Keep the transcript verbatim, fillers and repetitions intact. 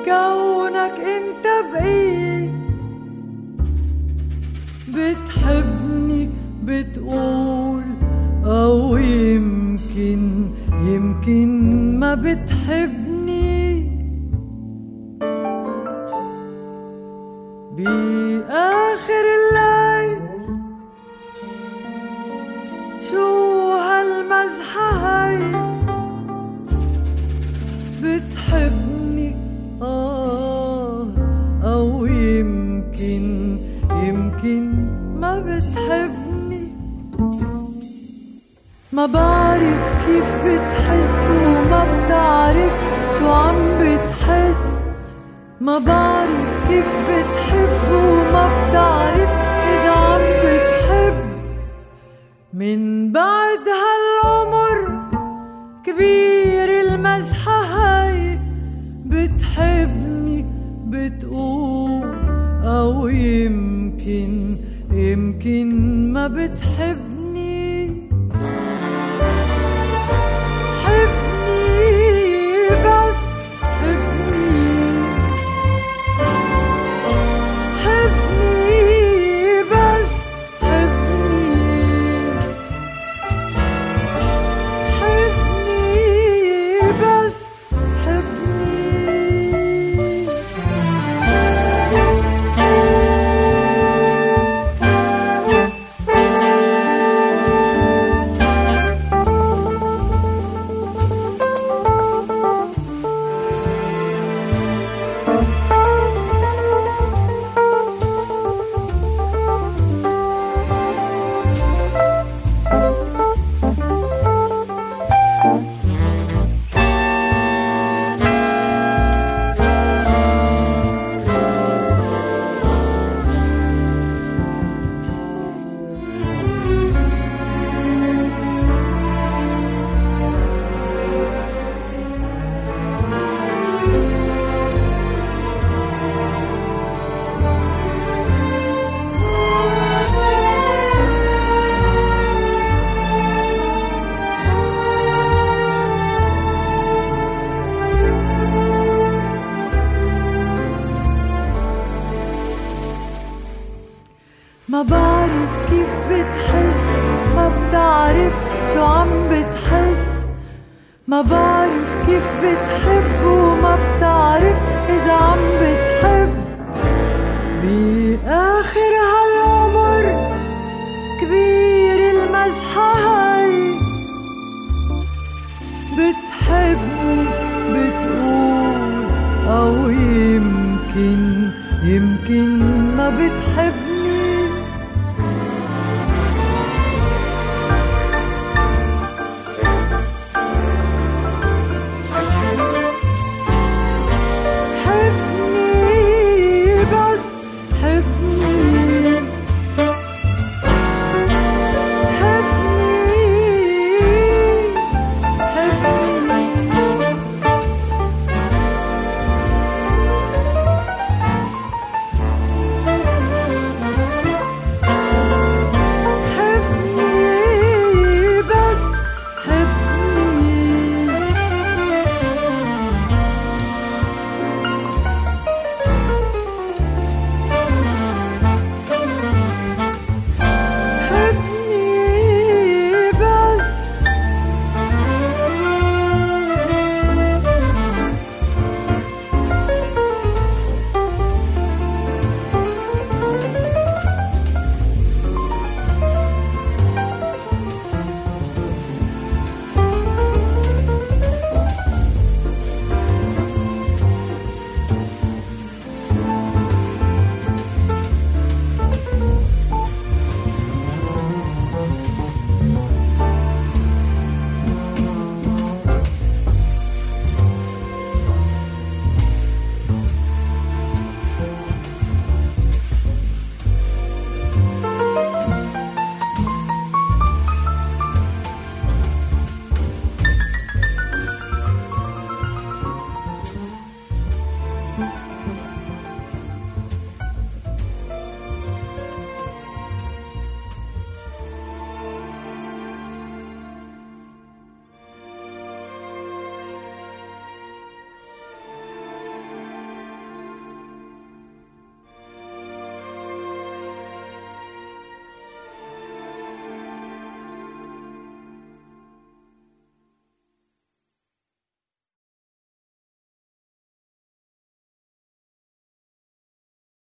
كونك انت بقيت بتحبني بتقول، او يمكن يمكن ما بتحبني. بآخر الليل شو هالمزحة هاي، بتحبني آه أو يمكن يمكن ما بتحبني. ما بعرف كيف بتحس وما بتعرف شو عم بتحس. ما بعرف كيف بتحب وما بتعرف إذا عم بتحب. من بعد هالعمر كبير المزحة هاي، بتحبني بتقول، أو يمكن يمكن ما بتحبني. حبني بس حبني، حبني بس حبني، حبني بس حبني. ما بعرف كيف بتحس، ما بتعرف شو عم بتحس. ما بعرف كيف بتحب وما بتعرف إذا عم بتحب. بآخر هالعمر كبير المزحة هاي، بتحبني بتقول، أو يمكن يمكن ما بتحب.